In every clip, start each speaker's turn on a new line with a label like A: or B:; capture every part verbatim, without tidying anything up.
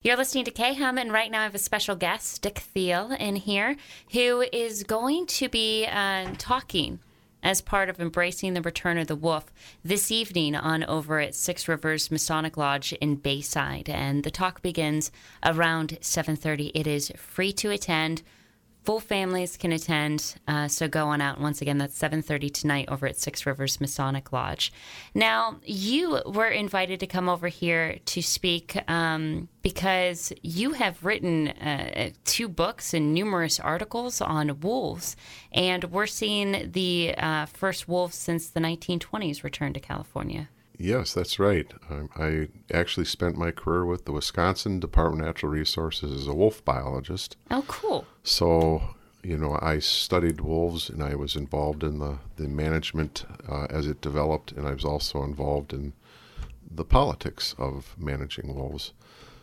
A: You're listening to K-Hum, and right now I have a special guest, Dick Thiel, in here, who is going to be uh, talking as part of Embracing the Return of the Wolf this evening on over at Six Rivers Masonic Lodge in Bayside. And the talk begins around seven thirty. It is free to attend. Full families can attend, uh, so go on out. Once again, that's seven thirty tonight over at Six Rivers Masonic Lodge. Now, you were invited to come over here to speak um, because you have written uh, two books and numerous articles on wolves, and we're seeing the uh, first wolves since the nineteen twenties return to California.
B: Yes, that's right. Um, I actually spent my career with the Wisconsin Department of Natural Resources as a wolf biologist.
A: Oh, cool.
B: So, you know, I studied wolves and I was involved in the, the management uh, as it developed, and I was also involved in the politics of managing wolves.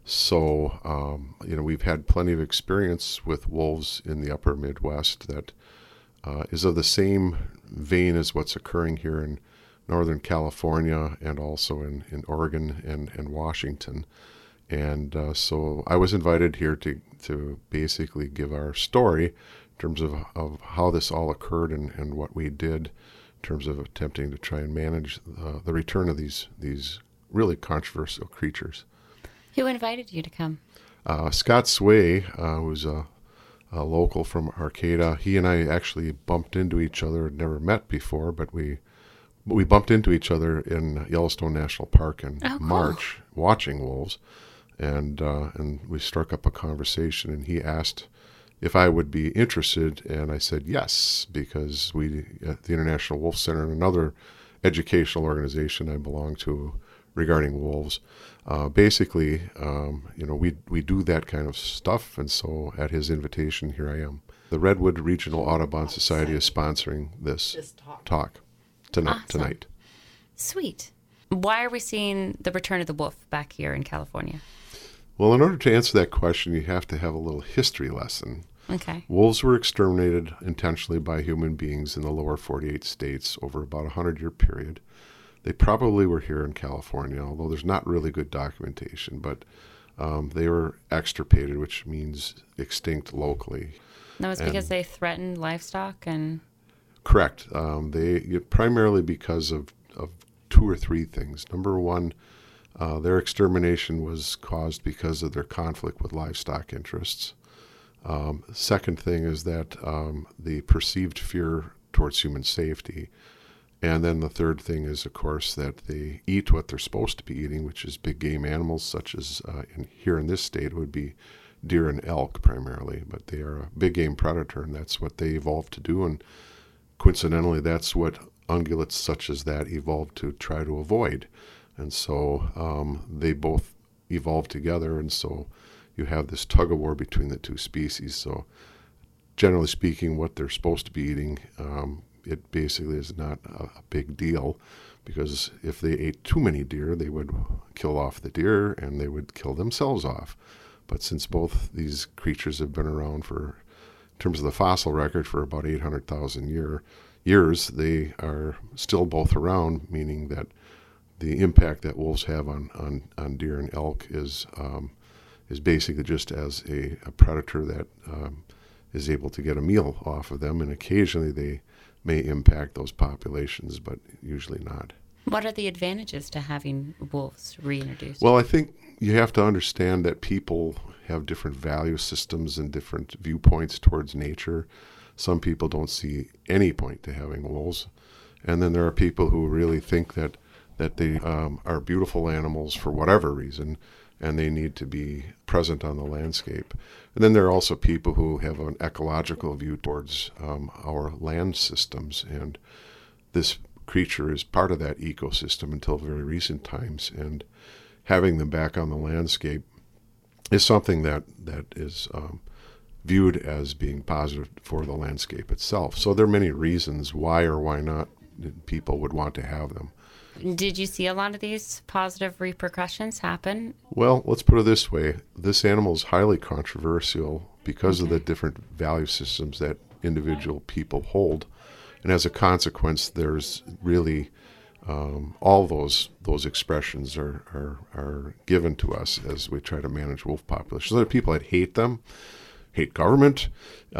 B: So, um, you know, we've had plenty of experience with wolves in the upper Midwest that uh, is of the same vein as what's occurring here in Northern California and also in, in Oregon and, and Washington. And uh, so I was invited here to, to basically give our story in terms of, of how this all occurred and, and what we did in terms of attempting to try and manage uh, the return of these, these really controversial creatures.
A: Who invited you to come?
B: Uh, Scott Sway, uh, who's a, a local from Arcata, he and I actually bumped into each other, had never met before, but we But we bumped into each other in Yellowstone National Park in
A: oh, cool.
B: March, watching wolves, and uh, and we struck up a conversation. And he asked if I would be interested, and I said yes, because we at the International Wolf Center, another educational organization I belong to regarding wolves, uh, basically, um, you know, we we do that kind of stuff. And so, at his invitation, here I am. The Redwood Regional Audubon Society is sponsoring this, this talk. talk. Tonight,
A: awesome.
B: tonight.
A: Sweet. Why are we seeing the return of the wolf back here in California?
B: Well, in order to answer that question, you have to have a little history lesson.
A: Okay.
B: Wolves were exterminated intentionally by human beings in the lower forty-eight states over about a hundred-year period. They probably were here in California, although there's not really good documentation, but um, they were extirpated, which means extinct locally.
A: That was because they threatened livestock and...
B: Correct. Um, they primarily because of, of two or three things. Number one, uh, their extermination was caused because of their conflict with livestock interests. Um, second thing is that um, the perceived fear towards human safety. And then the third thing is, of course, that they eat what they're supposed to be eating, which is big game animals, such as uh, in, here in this state it would be deer and elk primarily. But they are a big game predator, and that's what they evolved to do. And coincidentally, that's what ungulates such as that evolved to try to avoid. And so um, they both evolved together, and so you have this tug-of-war between the two species. So generally speaking, what they're supposed to be eating, um, it basically is not a, a big deal, because if they ate too many deer, they would kill off the deer and they would kill themselves off. But since both these creatures have been around for, in terms of the fossil record, for about eight hundred thousand year, years, they are still both around, meaning that the impact that wolves have on, on, on deer and elk is um, is basically just as a, a predator that um, is able to get a meal off of them, and occasionally they may impact those populations, but usually not.
A: What are the advantages to having wolves reintroduced?
B: Well, I think you have to understand that people have different value systems and different viewpoints towards nature. Some people don't see any point to having wolves. And then there are people who really think that, that they um, are beautiful animals for whatever reason, and they need to be present on the landscape. And then there are also people who have an ecological view towards um, our land systems, and this creature is part of that ecosystem until very recent times, and having them back on the landscape is something that, that is um, viewed as being positive for the landscape itself. So there are many reasons why or why not people would want to have them.
A: Did you see a lot of these positive repercussions happen?
B: Well, let's put it this way. This animal is highly controversial because okay. of the different value systems that individual people hold. And as a consequence, there's really Um, all those those expressions are, are are given to us as we try to manage wolf populations. There are people that hate them, hate government,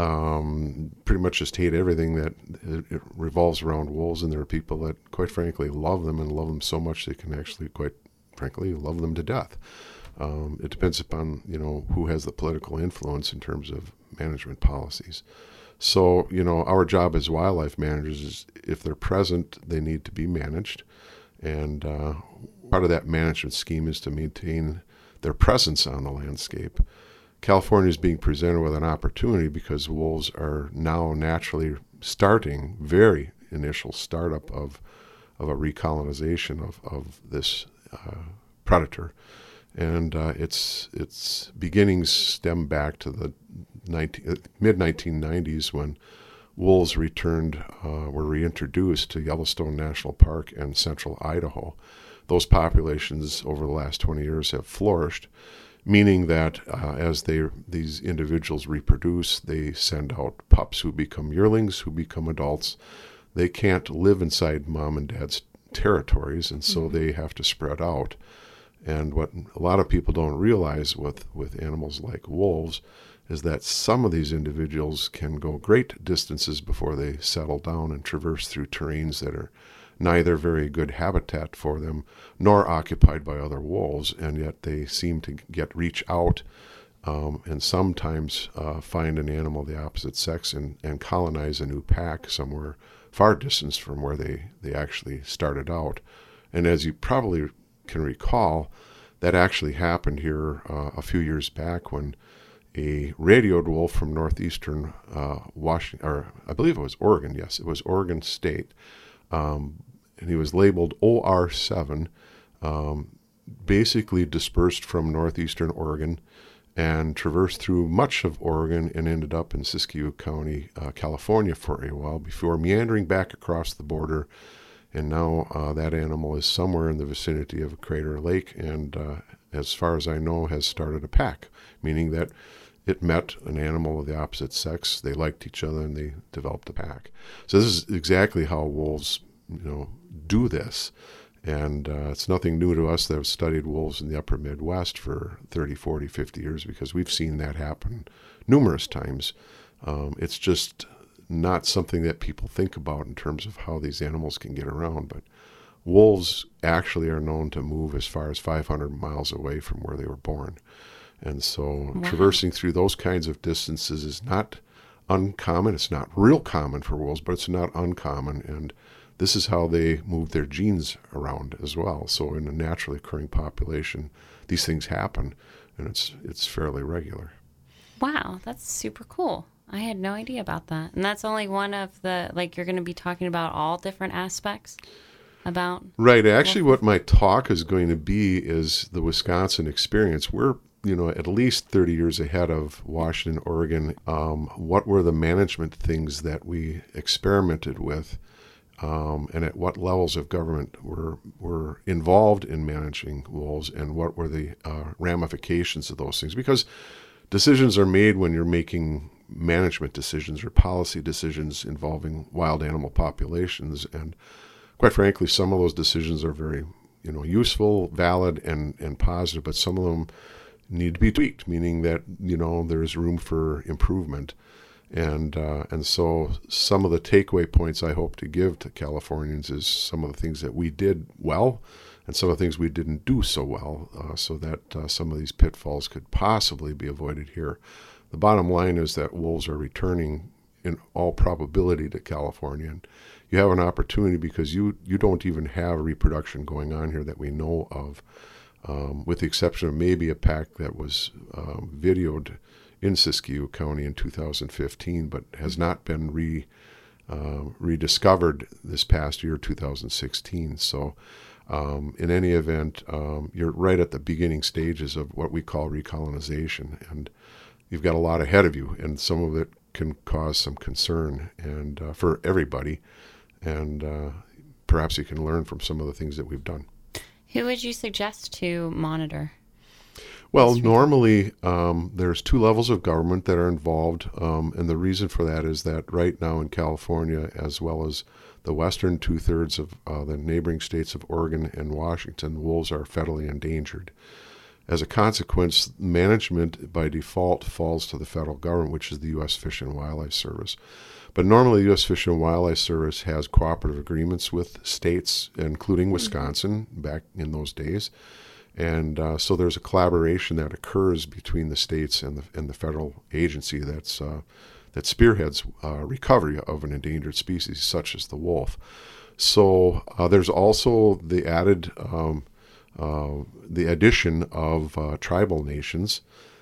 B: um, pretty much just hate everything that it, it revolves around wolves, and there are people that, quite frankly, love them and love them so much they can actually, quite frankly, love them to death. Um, it depends upon, you know, who has the political influence in terms of management policies. So, you know, our job as wildlife managers is, if they're present, they need to be managed. And uh, part of that management scheme is to maintain their presence on the landscape. California is being presented with an opportunity because wolves are now naturally starting, very initial startup of, of a recolonization of, of this uh, predator. And uh, its its beginnings stem back to the mid nineteen nineties when wolves returned, uh, were reintroduced to Yellowstone National Park and central Idaho. Those populations over the last twenty years have flourished, meaning that uh, as they these individuals reproduce, they send out pups who become yearlings, who become adults. They can't live inside mom and dad's territories, and so mm-hmm. they have to spread out. And what a lot of people don't realize with, with animals like wolves is that some of these individuals can go great distances before they settle down and traverse through terrains that are neither very good habitat for them nor occupied by other wolves, and yet they seem to get reach out um, and sometimes uh, find an animal of the opposite sex and, and colonize a new pack somewhere far distance from where they, they actually started out. And as you probably can recall, that actually happened here uh, a few years back when a radioed wolf from northeastern uh, Washington, or I believe it was Oregon, yes, it was Oregon State, um, and he was labeled O R seven, um, basically dispersed from northeastern Oregon and traversed through much of Oregon and ended up in Siskiyou County, uh, California for a while before meandering back across the border. And now uh, that animal is somewhere in the vicinity of Crater Lake and, uh, as far as I know, has started a pack, meaning that it met an animal of the opposite sex, they liked each other, and they developed a pack. So this is exactly how wolves, you know, do this. And uh, it's nothing new to us that have studied wolves in the upper Midwest for thirty, forty, fifty years because we've seen that happen numerous times. Um, it's just not something that people think about in terms of how these animals can get around, but wolves actually are known to move as far as five hundred miles away from where they were born. And so wow. traversing through those kinds of distances is not uncommon. It's not real common for wolves, but it's not uncommon. And this is how they move their genes around as well. So in a naturally occurring population, these things happen, and it's it's fairly regular.
A: Wow, that's super cool. I had no idea about that. And that's only one of the, like, you're going to be talking about all different aspects about...
B: Right. Actually, what my talk is going to be is the Wisconsin experience. We're, you know, at least thirty years ahead of Washington, Oregon. Um, what were the management things that we experimented with, um, and at what levels of government were, were involved in managing wolves, and what were the uh, ramifications of those things? Because decisions are made when you're making management decisions or policy decisions involving wild animal populations, and quite frankly, some of those decisions are very, you know, useful, valid, and and positive, but some of them need to be tweaked, meaning that, you know, there's room for improvement, and uh, and so some of the takeaway points I hope to give to Californians is some of the things that we did well, and some of the things we didn't do so well, uh, so that uh, some of these pitfalls could possibly be avoided here. The bottom line is that wolves are returning in all probability to California. And you have an opportunity because you, you don't even have reproduction going on here that we know of, um, with the exception of maybe a pack that was um, videoed in Siskiyou County in two thousand fifteen, but has not been re, uh, rediscovered this past year, two thousand sixteen. So um, in any event, um, you're right at the beginning stages of what we call recolonization. And you've got a lot ahead of you, and some of it can cause some concern and uh, for everybody. And uh, perhaps you can learn from some of the things that we've done.
A: Who would you suggest to monitor?
B: Well, normally um, there's two levels of government that are involved, um, and the reason for that is that right now in California, as well as the western two-thirds of uh, the neighboring states of Oregon and Washington, wolves are federally endangered. As a consequence, management by default falls to the federal government, which is the U S Fish and Wildlife Service. But normally, the U S Fish and Wildlife Service has cooperative agreements with states, including Wisconsin, back in those days. And uh, so there's a collaboration that occurs between the states and the and the federal agency that's uh, that spearheads uh, recovery of an endangered species such as the wolf. So uh, there's also the added um, uh, the addition of uh, tribal nations.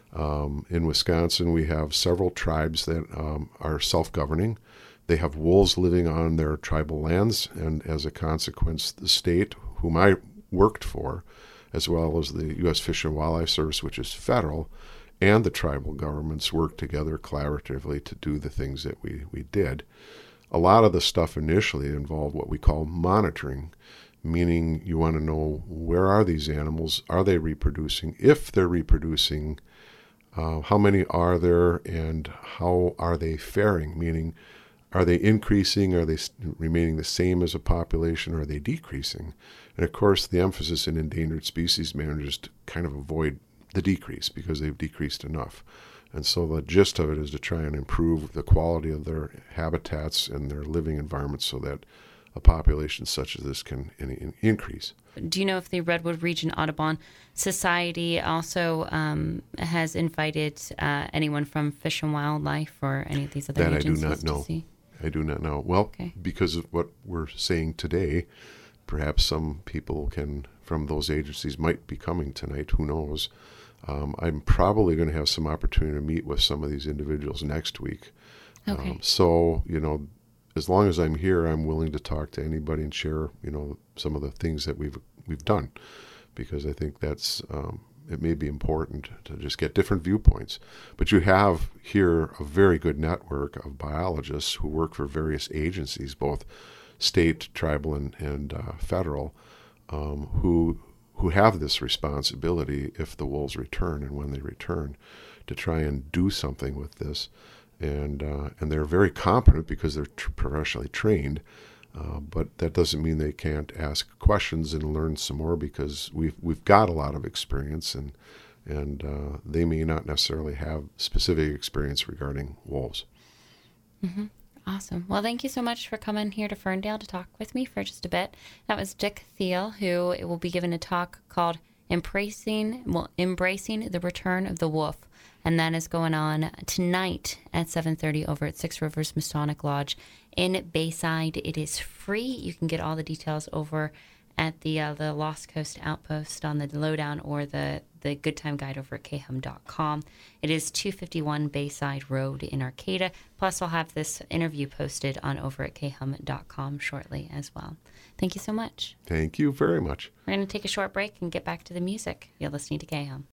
B: Um, in Wisconsin, we have several tribes that um, are self-governing. They have wolves living on their tribal lands, and as a consequence, the state, whom I worked for, as well as the U S Fish and Wildlife Service, which is federal, and the tribal governments work together collaboratively to do the things that we, we did. A lot of the stuff initially involved what we call monitoring, meaning you want to know, where are these animals? Are they reproducing? If they're reproducing, uh, how many are there, and how are they faring? Meaning, are they increasing? Are they remaining the same as a population? Or are they decreasing? And of course, the emphasis in endangered species management is to kind of avoid the decrease, because they've decreased enough. And so the gist of it is to try and improve the quality of their habitats and their living environments so that a population such as this can in, in, increase.
A: Do you know if the Redwood Region Audubon Society also um, has invited uh, anyone from Fish and Wildlife or any of these other
B: that
A: agencies?
B: That I do not know.
A: To see?
B: I do not know. Well,
A: okay.
B: Because of what we're saying today, perhaps some people can from those agencies might be coming tonight. Who knows? Um, I'm probably going to have some opportunity to meet with some of these individuals next week.
A: Okay.
B: Um, so, you know, as long as I'm here, I'm willing to talk to anybody and share, you know, some of the things that we've we've done, because I think that's um, it may be important to just get different viewpoints. But you have here a very good network of biologists who work for various agencies, both state, tribal, and, and uh, federal, um, who who have this responsibility if the wolves return and when they return, to try and do something with this. And uh, and they're very competent because they're tr- professionally trained, uh, but that doesn't mean they can't ask questions and learn some more, because we've we've got a lot of experience, and and uh, they may not necessarily have specific experience regarding wolves.
A: Mm-hmm. Awesome. Well, thank you so much for coming here to Ferndale to talk with me for just a bit. That was Dick Thiel, who will be giving a talk called Embracing, well, Embracing the Return of the Wolf. And that is going on tonight at seven thirty over at Six Rivers Masonic Lodge in Bayside. It is free. You can get all the details over at the uh, the Lost Coast Outpost on the lowdown, or the, the Good Time Guide over at K H U M dot com. It is two fifty-one Bayside Road in Arcata. Plus, I'll have this interview posted on over at K H U M dot com shortly as well. Thank you so much.
B: Thank you very much.
A: We're going to take a short break and get back to the music. You're listening to K H U M.